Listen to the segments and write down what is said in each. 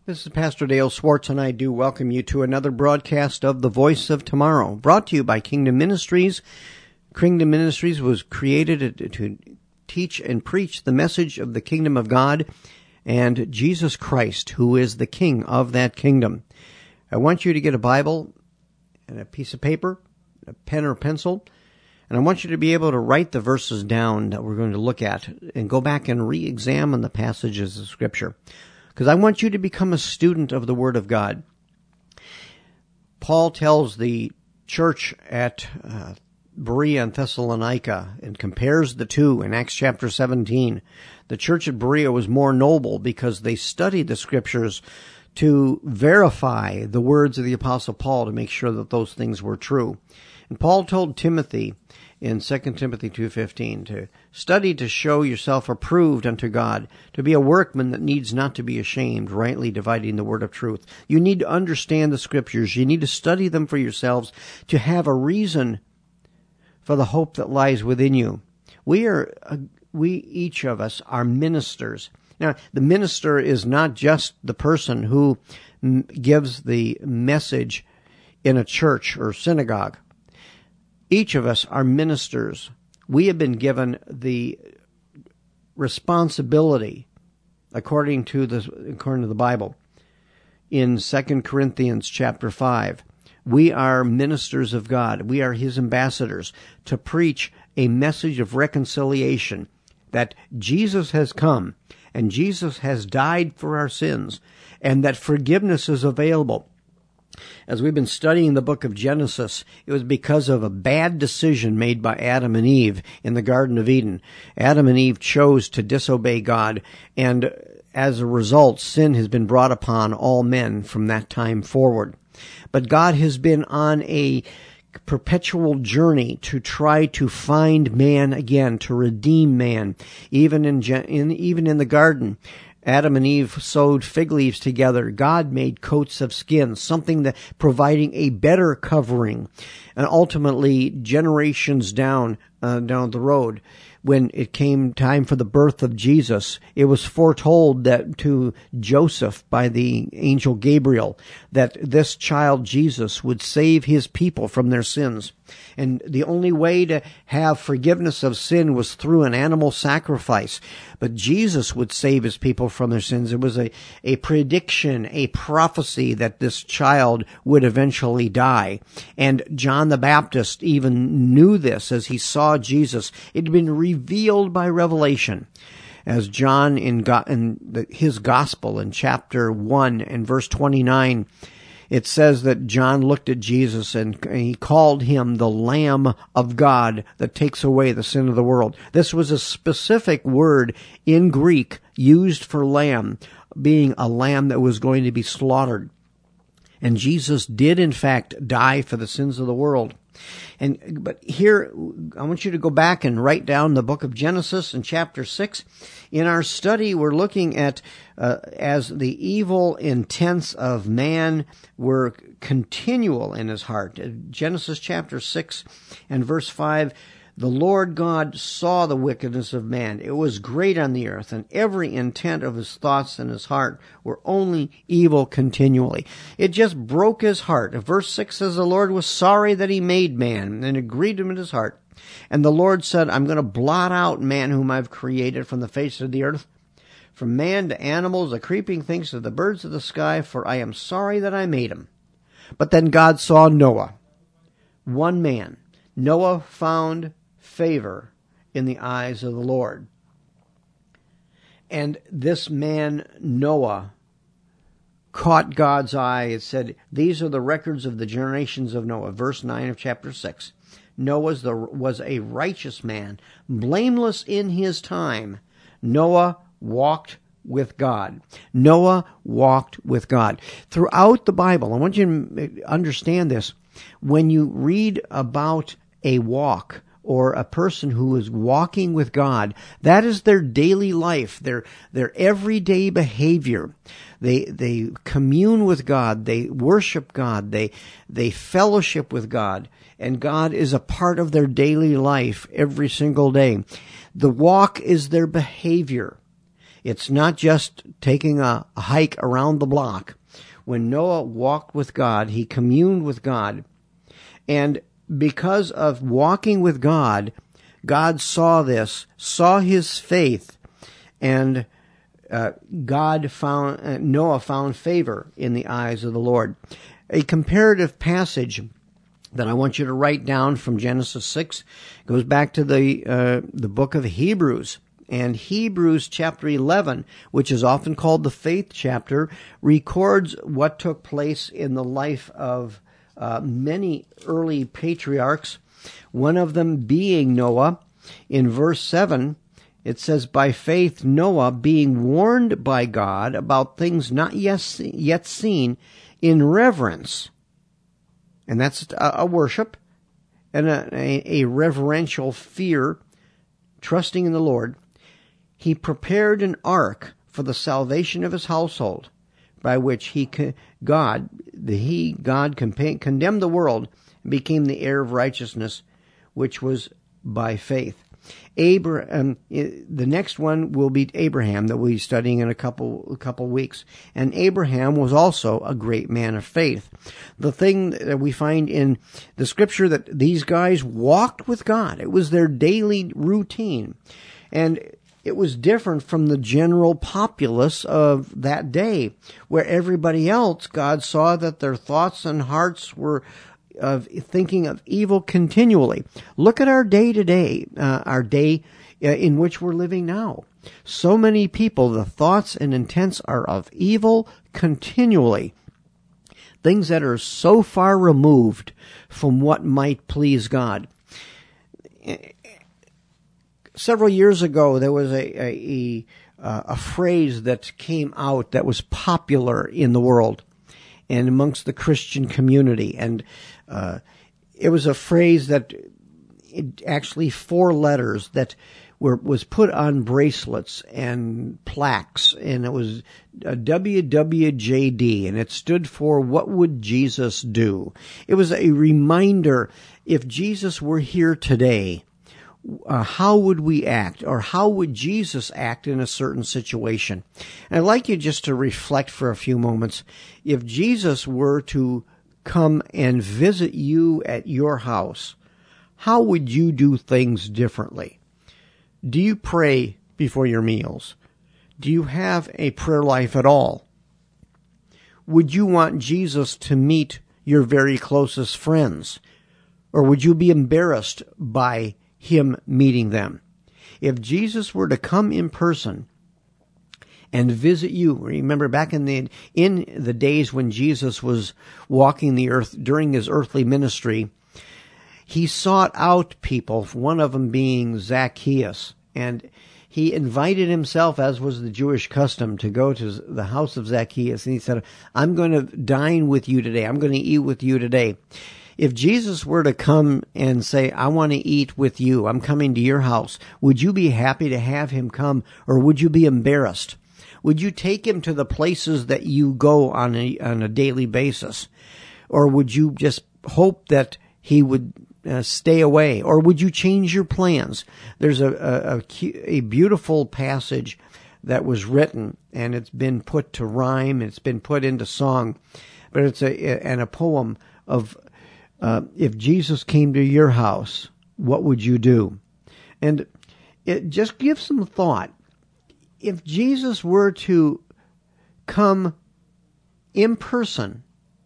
This is Pastor Dale Swartz, and I do welcome you to another broadcast of The Voice of Tomorrow, brought to you by Kingdom Ministries. Kingdom Ministries was created to teach and preach the message of the kingdom of God and Jesus Christ, who is the King of that kingdom. I want you to get a Bible and a piece of paper, a pen or pencil, and I want you to be able to write the verses down that we're going to look at and go back and re-examine the passages of Scripture, because I want you to become a student of the Word of God. Paul tells the church at Berea and Thessalonica and compares the two in Acts chapter 17. The church at Berea was more noble because they studied the Scriptures to verify the words of the Apostle Paul to make sure that those things were true. And Paul told Timothy in 2 Timothy 2:15 to study to show yourself approved unto God, to be a workman that needs not to be ashamed, rightly dividing the word of truth. You need to understand the Scriptures. You need to study them for yourselves to have a reason for the hope that lies within you. We each of us are ministers. Now, the minister is not just the person who gives the message in a church or synagogue. Each of us are ministers. We have been given the responsibility, according to the Bible, in 2 Corinthians chapter 5. We are ministers of God. We are His ambassadors to preach a message of reconciliation, that Jesus has come and Jesus has died for our sins and that forgiveness is available. As we've been studying the book of Genesis, it was because of a bad decision made by Adam and Eve in the Garden of Eden. Adam and Eve chose to disobey God, and as a result, sin has been brought upon all men from that time forward. But God has been on a perpetual journey to try to find man again, to redeem man. Even in the garden, Adam and Eve sewed fig leaves together. God made coats of skin, something that providing a better covering. And ultimately, generations down the road, when it came time for the birth of Jesus, it was foretold that to Joseph by the angel Gabriel that this child Jesus would save his people from their sins. And the only way to have forgiveness of sin was through an animal sacrifice. But Jesus would save his people from their sins. It was a prediction, a prophecy that this child would eventually die. And John the Baptist even knew this as he saw Jesus. It had been revealed by revelation. As John in his gospel in chapter 1 and verse 29, it says that John looked at Jesus and he called him the Lamb of God that takes away the sin of the world. This was a specific word in Greek used for lamb, being a lamb that was going to be slaughtered. And Jesus did, in fact, die for the sins of the world. But here, I want you to go back and write down the book of Genesis in chapter 6. In our study, we're looking at as the evil intents of man were continual in his heart. Genesis chapter 6 and verse 5, the Lord God saw the wickedness of man. It was great on the earth, and every intent of his thoughts in his heart were only evil continually. It just broke his heart. Verse 6 says, the Lord was sorry that he made man, and it grieved him in his heart. And the Lord said, I'm going to blot out man whom I've created from the face of the earth, from man to animals, the creeping things, to the birds of the sky, for I am sorry that I made him. But then God saw Noah, one man. Noah found favor in the eyes of the Lord. And this man, Noah, caught God's eye. It said, these are the records of the generations of Noah. Verse 9 of chapter 6. Noah was a righteous man, blameless in his time. Noah walked with God. Noah walked with God. Throughout the Bible, I want you to understand this. When you read about a walk, or a person who is walking with God, that is their daily life, their everyday behavior. They commune with God, they worship God, they fellowship with God, and God is a part of their daily life every single day. The walk is their behavior. It's not just taking a hike around the block. When Noah walked with God, he communed with God. And because of walking with God, God saw this, saw his faith, and Noah found favor in the eyes of the Lord. A comparative passage that I want you to write down from Genesis 6 goes back to the book of Hebrews. And Hebrews chapter 11, which is often called the faith chapter, records what took place in the life of many early patriarchs, one of them being Noah. In verse 7, it says, "By faith Noah, being warned by God about things not yet seen, in reverence," and that's a worship and a reverential fear, trusting in the Lord, "he prepared an ark for the salvation of his household, by which God condemned the world and became the heir of righteousness, which was by faith." The next one will be Abraham, that we'll be studying in a couple weeks. And Abraham was also a great man of faith. The thing that we find in the scripture, that these guys walked with God. It was their daily routine. And it was different from the general populace of that day, where everybody else, God saw that their thoughts and hearts were of thinking of evil continually. Look at our day today, our day in which we're living now. So many people, the thoughts and intents are of evil continually. Things that are so far removed from what might please God. Several years ago, there was a phrase that came out that was popular in the world and amongst the Christian community. And it was a phrase that actually 4 letters that was put on bracelets and plaques, and it was WWJD, and it stood for "What Would Jesus Do?" It was a reminder, if Jesus were here today, how would we act, or how would Jesus act in a certain situation? And I'd like you just to reflect for a few moments. If Jesus were to come and visit you at your house, how would you do things differently? Do you pray before your meals? Do you have a prayer life at all? Would you want Jesus to meet your very closest friends? Or would you be embarrassed by him meeting them? If Jesus were to come in person and visit you, remember back in the days when Jesus was walking the earth during his earthly ministry, he sought out people, one of them being Zacchaeus, and he invited himself, as was the Jewish custom, to go to the house of Zacchaeus, and he said, "I'm going to dine with you today. I'm going to eat with you today." If Jesus were to come and say, "I want to eat with you, I'm coming to your house," would you be happy to have him come, or would you be embarrassed? Would you take him to the places that you go on a daily basis? Or would you just hope that he would stay away? Or would you change your plans? There's a beautiful passage that was written, and it's been put to rhyme, it's been put into song, but it's a poem of, if Jesus came to your house, what would you do? And it just gives some thought. If Jesus were to come in person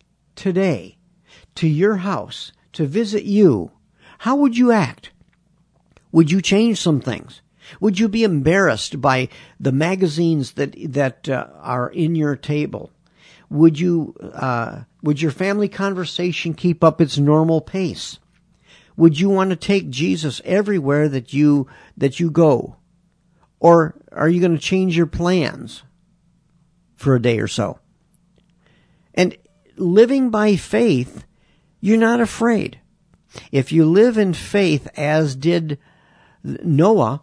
today to your house to visit you, how would you act? Would you change some things? Would you be embarrassed by the magazines that are in your table? Would your family conversation keep up its normal pace? Would you want to take Jesus everywhere that you go? Or are you going to change your plans for a day or so? And living by faith, you're not afraid. If you live in faith, as did Noah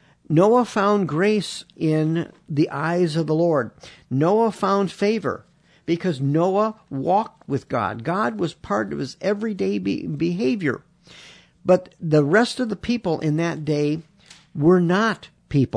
found grace in the eyes of the Lord. Noah found favor because Noah walked with God. God was part of his everyday behavior. But the rest of the people in that day were not people.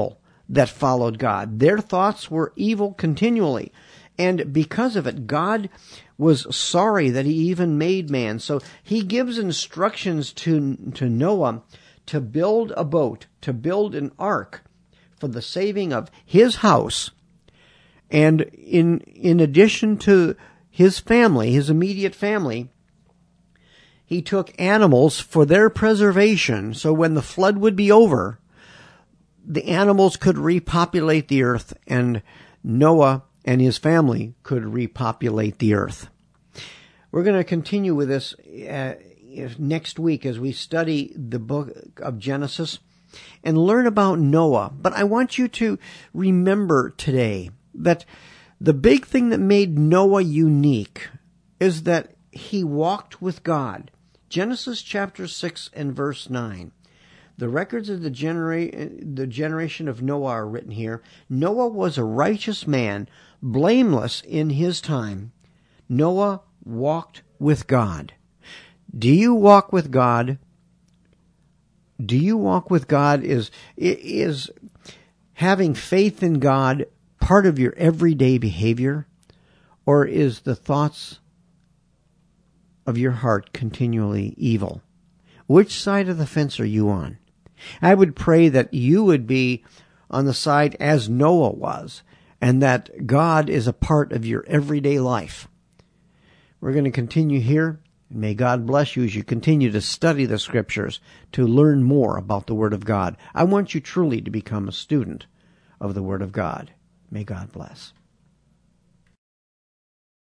that followed God. Their thoughts were evil continually. And because of it, God was sorry that he even made man. So he gives instructions to Noah to build a boat, to build an ark for the saving of his house. And in addition to his family, his immediate family, he took animals for their preservation. So when the flood would be over, the animals could repopulate the earth, and Noah and his family could repopulate the earth. We're going to continue with this next week as we study the book of Genesis and learn about Noah. But I want you to remember today that the big thing that made Noah unique is that he walked with God. Genesis chapter 6 and verse 9. The records of the generation of Noah are written here. Noah was a righteous man, blameless in his time. Noah walked with God. Do you walk with God? Do you walk with God? Is having faith in God part of your everyday behavior? Or is the thoughts of your heart continually evil? Which side of the fence are you on? I would pray that you would be on the side as Noah was, and that God is a part of your everyday life. We're going to continue here. May God bless you as you continue to study the Scriptures to learn more about the Word of God. I want you truly to become a student of the Word of God. May God bless.